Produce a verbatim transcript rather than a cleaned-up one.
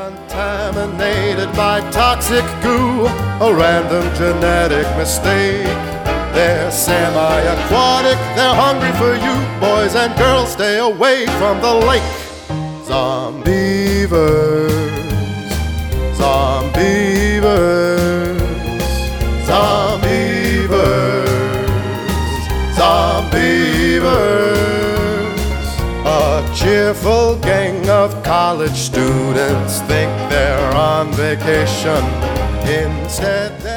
Contaminated by toxic goo, a random genetic mistake. They're semi-aquatic, they're hungry for you. Boys and girls, stay away from the lake. Zombievers, zombievers, zombievers, zombievers. A cheerful gang of college students think they're on vacation. Instead,